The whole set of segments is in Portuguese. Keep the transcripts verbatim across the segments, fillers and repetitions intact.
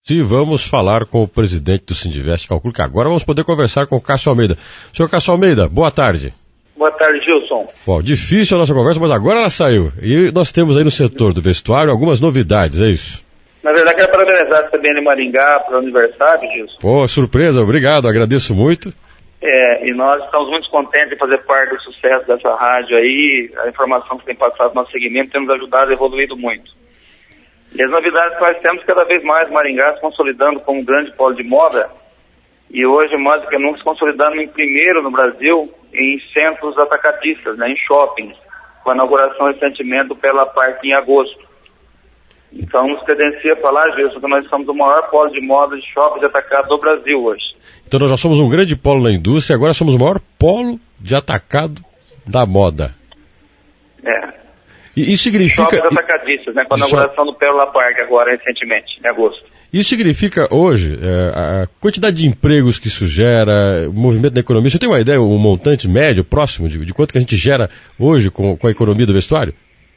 E vamos falar com o presidente do Sindivest. Calculo que agora vamos poder conversar com o Cássio Almeida. Senhor Cássio Almeida, boa tarde. Boa tarde, Gilson. Bom, difícil a nossa conversa, mas agora ela saiu. E nós temos aí no setor do vestuário algumas novidades, é isso? Na verdade, quero parabenizar a C B N Maringá pelo aniversário, Gilson. Pô, surpresa, obrigado, agradeço muito. É, e nós estamos muito contentes de fazer parte do sucesso dessa rádio aí. A informação que tem passado no nosso segmento tem nos ajudado a evoluir muito. E as novidades que nós temos cada vez mais Maringá se consolidando como um grande polo de moda. E hoje, mais do que nunca, se consolidando em primeiro no Brasil em centros atacadistas, né, em shoppings, com a inauguração recentemente do Pela Park em agosto. Então, nos credencia falar, Gilson, que nós somos o maior polo de moda de shopping de atacado do Brasil hoje. Então, nós já somos um grande polo na indústria e agora somos o maior polo de atacado da moda. É. E isso significa... Shoppings atacadistas, né, com a inauguração do Pela Park agora recentemente, em agosto. Isso significa hoje é, a quantidade de empregos que isso gera, o movimento da economia. Você tem uma ideia, um montante médio, próximo, de, de quanto que a gente gera hoje com, com a economia do vestuário?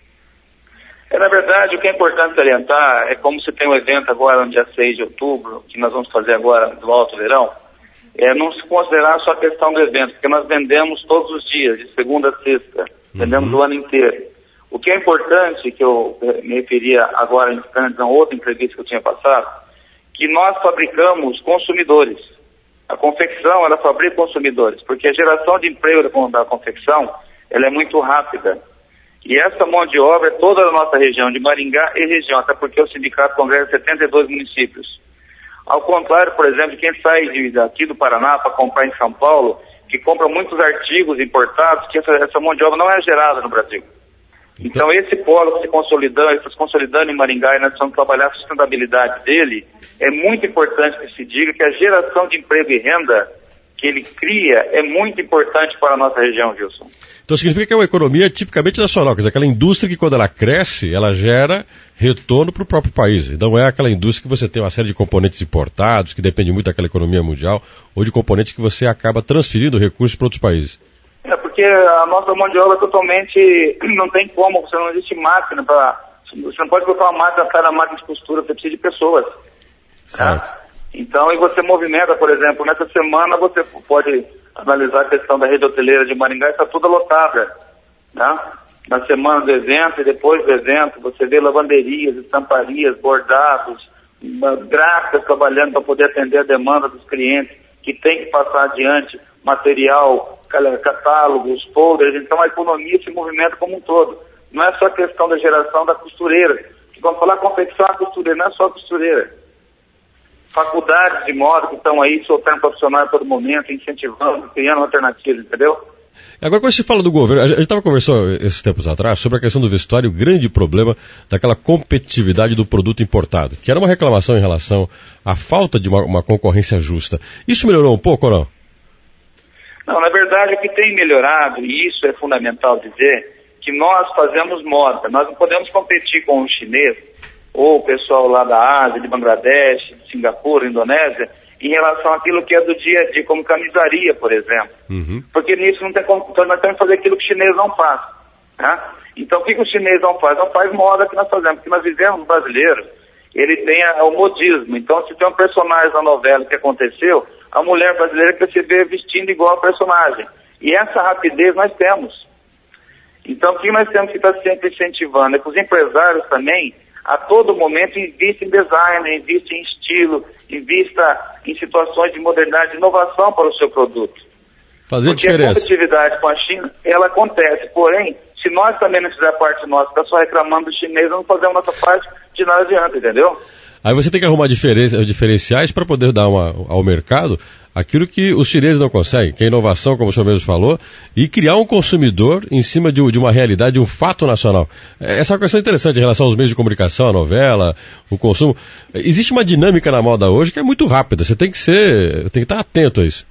É, na verdade, o que é importante salientar é como você tem um evento agora no dia seis de outubro, que nós vamos fazer agora do Alto Verão, é não se considerar só a questão do evento, porque nós vendemos todos os dias, de segunda a sexta, vendemos uhum. o ano inteiro. O que é importante, que eu me referia agora em instantes a outra entrevista que eu tinha passado, que nós fabricamos consumidores. A confecção, ela fabrica consumidores, porque a geração de emprego da confecção, ela é muito rápida. E essa mão de obra é toda a nossa região, de Maringá e região, até porque o sindicato congrega setenta e dois municípios. Ao contrário, por exemplo, de quem sai de, daqui do Paraná para comprar em São Paulo, que compra muitos artigos importados, que essa, essa mão de obra não é gerada no Brasil. Então, esse polo se consolidando, está se consolidando em Maringá e nós precisamos trabalhar a sustentabilidade dele, é muito importante que se diga que a geração de emprego e renda que ele cria é muito importante para a nossa região, Gilson. Então significa que é uma economia tipicamente nacional, quer dizer, aquela indústria que quando ela cresce, ela gera retorno para o próprio país. Não é aquela indústria que você tem uma série de componentes importados, que depende muito daquela economia mundial, ou de componentes que você acaba transferindo recursos para outros países. É porque a nossa mão de obra é totalmente, não tem como, você não existe máquina para, você não pode colocar uma máquina para a máquina de costura, você precisa de pessoas. Certo. Tá? Então, e você movimenta, por exemplo, nessa semana você pode analisar a questão da rede hoteleira de Maringá, está toda lotada, tá? Na semana do evento e depois do evento, você vê lavanderias, estamparias, bordados, gráficas trabalhando para poder atender a demanda dos clientes, que tem que passar adiante material, catálogos, folders. Então a economia se movimenta como um todo. Não é só a questão da geração da costureira. Vamos falar confecção, a costureira não é só a costureira. Faculdades de moda que estão aí soltando profissionais a todo momento, incentivando, criando alternativas, entendeu? Agora, quando se fala do governo, a gente estava conversando esses tempos atrás sobre a questão do vestuário, o grande problema daquela competitividade do produto importado, que era uma reclamação em relação à falta de uma, uma concorrência justa. Isso melhorou um pouco ou não? Não, na verdade, o que tem melhorado, e isso é fundamental dizer, que nós fazemos moda. Nós não podemos competir com o chinês, ou o pessoal lá da Ásia, de Bangladesh, de Singapura, Indonésia, em relação àquilo que é do dia a dia, como camisaria, por exemplo. Uhum. Porque nisso não tem como, então nós temos que fazer aquilo que o chinês não faz. Tá? Então o que, que o chinês não faz? Não faz moda que nós fazemos, porque nós vivemos brasileiros, ele tem a, o modismo. Então se tem um personagem na novela que aconteceu, a mulher brasileira quer se ver vestindo igual ao personagem. E essa rapidez nós temos. Então o que nós temos que estar sempre incentivando é que os empresários também, a todo momento, invista em design, invista em estilo, invista em situações de modernidade, de inovação para o seu produto. Fazer Porque diferença. A competitividade com a China, ela acontece. Porém, se nós também não fizer parte nossa, ficar só reclamando do chinês, não fazemos nossa parte, de nada adianta, entendeu? Aí você tem que arrumar diferen- diferenciais para poder dar uma, ao mercado aquilo que os chineses não conseguem, que é inovação, como o senhor mesmo falou, e criar um consumidor em cima de, de uma realidade, de um fato nacional. Essa é uma questão interessante em relação aos meios de comunicação, a novela, o consumo. Existe uma dinâmica na moda hoje que é muito rápida, você tem que ser, tem que estar atento a isso.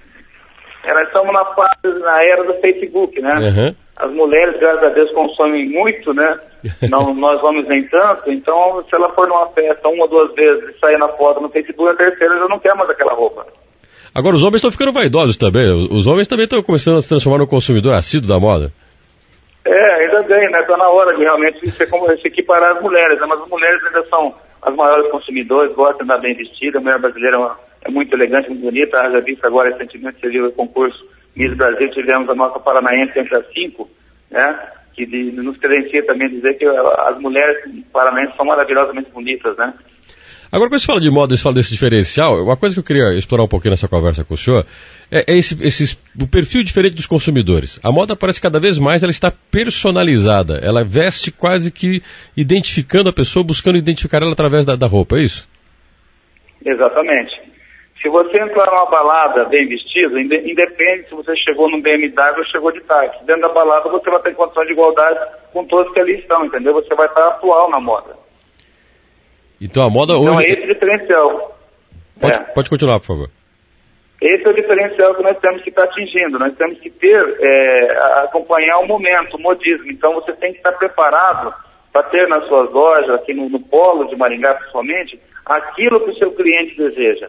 É, nós estamos na fase, na era do Facebook, né? Uhum. As mulheres, graças a Deus, consomem muito, né? Não, nós homens nem tanto. Então, se ela for numa festa uma ou duas vezes e sair na foto no Facebook, a terceira já não quer mais aquela roupa. Agora, os homens estão ficando vaidosos também. Os homens também estão começando a se transformar no consumidor assíduo da moda. É, ainda bem, né? Está na hora de realmente se, se equiparar as mulheres, né? Mas as mulheres ainda são as maiores consumidoras, gostam de andar bem vestida. A mulher brasileira é, uma, é muito elegante, muito bonita. A revista agora, recentemente, você viu o concurso Miss Brasil, tivemos a nossa paranaense entre as cinco, né? Que de, nos credencia também dizer que as mulheres paranaenses são maravilhosamente bonitas, né? Agora, quando você fala de moda, você fala desse diferencial, uma coisa que eu queria explorar um pouquinho nessa conversa com o senhor é, é esse, esse, o perfil diferente dos consumidores. A moda parece que cada vez mais ela está personalizada, ela veste quase que identificando a pessoa, buscando identificar ela através da, da roupa, é isso? Exatamente. Se você entrar numa balada bem vestido, independe se você chegou num B M W ou chegou de táxi. Dentro da balada você vai ter condição de igualdade com todos que ali estão, entendeu? Você vai estar atual na moda. Então a moda hoje... Então é esse o diferencial. Pode, é. pode continuar, por favor. Esse é o diferencial que nós temos que estar atingindo. Nós temos que ter, é, acompanhar o momento, o modismo. Então você tem que estar preparado para ter nas suas lojas, aqui no, no polo de Maringá principalmente, aquilo que o seu cliente deseja.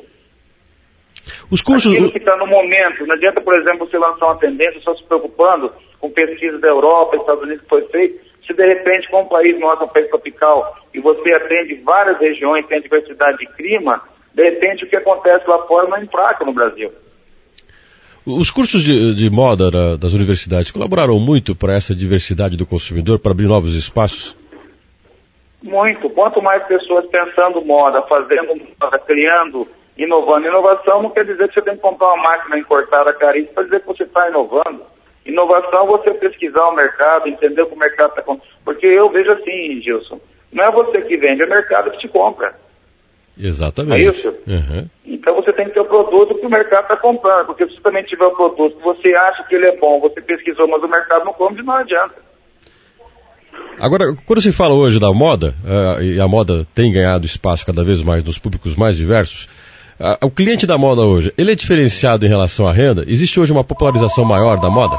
Os cursos... Aquilo que está no momento. Não adianta, por exemplo, você lançar uma tendência só se preocupando com pesquisa da Europa, Estados Unidos que foi feito. Se de repente, com um país nosso, um país tropical, e você atende várias regiões, tem diversidade de clima, de repente o que acontece lá fora não emplaca no Brasil. Os cursos de, de moda da, das universidades colaboraram muito para essa diversidade do consumidor, para abrir novos espaços? Muito. Quanto mais pessoas pensando moda, fazendo moda, criando, inovando. Inovação não quer dizer que você tem que comprar uma máquina importada caríssima para dizer que você está inovando. Inovação é você pesquisar o mercado, entender o que o mercado está comprando. Porque eu vejo assim, Gilson, não é você que vende, é o mercado que te compra. Exatamente. É isso? Uhum. Então você tem que ter o produto que o mercado está comprando. Porque se você também tiver o produto que você acha que ele é bom, você pesquisou, mas o mercado não compra, não adianta. Agora, quando se fala hoje da moda, uh, e a moda tem ganhado espaço cada vez mais nos públicos mais diversos, uh, o cliente da moda hoje, ele é diferenciado em relação à renda? Existe hoje uma popularização maior da moda?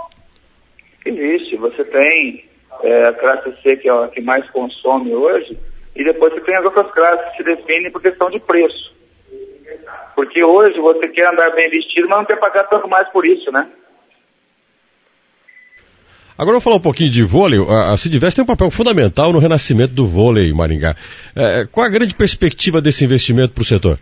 Existe. Você tem é, a classe C, que é a que mais consome hoje, e depois você tem as outras classes que se definem por questão de preço. Porque hoje você quer andar bem vestido, mas não quer pagar tanto mais por isso, né? Agora eu vou falar um pouquinho de vôlei. A Cidvest tem um papel fundamental no renascimento do vôlei em Maringá. É, qual a grande perspectiva desse investimento para o setor?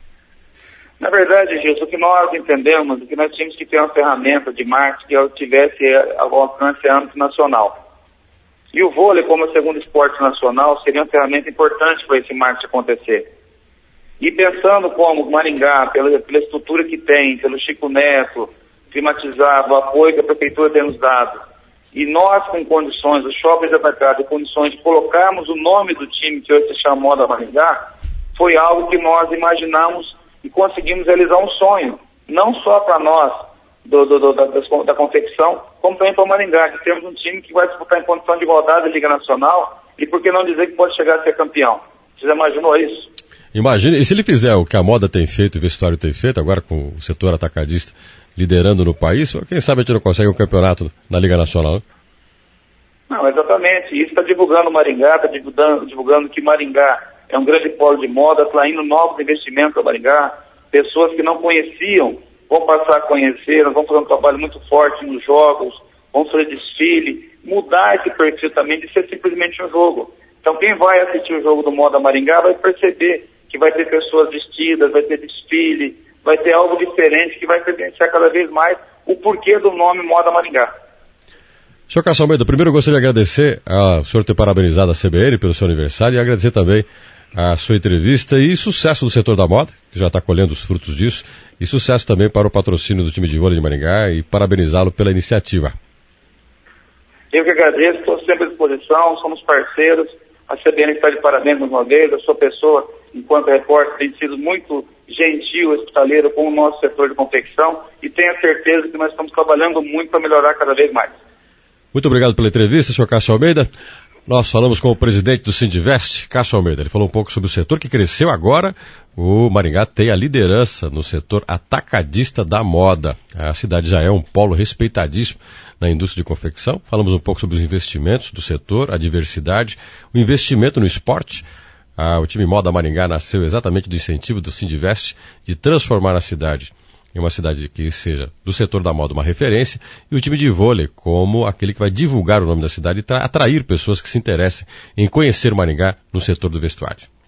Na verdade, Gilson, o que nós entendemos é que nós tínhamos que ter uma ferramenta de marketing que tivesse ao alcance a âmbito nacional. E o vôlei, como o segundo esporte nacional, seria uma ferramenta importante para esse marketing acontecer. E pensando como Maringá, pela, pela estrutura que tem, pelo Chico Neto, climatizado, o apoio que a prefeitura tem nos dado, e nós com condições, os shoppings atacados, condições de colocarmos o nome do time que hoje se chama Moda Maringá, foi algo que nós imaginamos e conseguimos realizar um sonho, não só para nós, do, do, do, da, da confecção, como também para Maringá, que temos um time que vai disputar em condição de igualdade da Liga Nacional, e por que não dizer que pode chegar a ser campeão? Você já imaginou isso? Imagina, e se ele fizer o que a moda tem feito, o vestuário tem feito, agora com o setor atacadista liderando no país, quem sabe a gente não consegue um campeonato na Liga Nacional, né? Não, exatamente. Isso está divulgando Maringá, está divulgando, divulgando que Maringá é um grande polo de moda, atraindo novos investimentos para Maringá. Pessoas que não conheciam vão passar a conhecer, nós vamos fazer um trabalho muito forte nos jogos, vamos fazer desfile, mudar esse perfil também de ser simplesmente um jogo. Então quem vai assistir o jogo do Moda Maringá vai perceber que vai ter pessoas vestidas, vai ter desfile, vai ter algo diferente que vai evidenciar cada vez mais o porquê do nome Moda Maringá. senhor Cássio Almeida, primeiro eu gostaria de agradecer ao senhor ter parabenizado a C B N pelo seu aniversário e agradecer também a sua entrevista e sucesso do setor da moda, que já está colhendo os frutos disso, e sucesso também para o patrocínio do time de vôlei de Maringá e parabenizá-lo pela iniciativa. Eu que agradeço, estou sempre à disposição, somos parceiros, a C B N está de parabéns mais uma vez, a sua pessoa, enquanto repórter, tem sido muito gentil, hospitaleiro com o nosso setor de confecção e tenho certeza que nós estamos trabalhando muito para melhorar cada vez mais. Muito obrigado pela entrevista, senhor Cássio Almeida. Nós falamos com o presidente do Cidvest, Cássio Almeida. Ele falou um pouco sobre o setor que cresceu agora. O Maringá tem a liderança no setor atacadista da moda. A cidade já é um polo respeitadíssimo na indústria de confecção. Falamos um pouco sobre os investimentos do setor, a diversidade, o investimento no esporte. Ah, o time Moda Maringá nasceu exatamente do incentivo do Cidvest de transformar a cidade em uma cidade que seja do setor da moda uma referência, e o time de vôlei como aquele que vai divulgar o nome da cidade e atrair pessoas que se interessem em conhecer Maringá no setor do vestuário.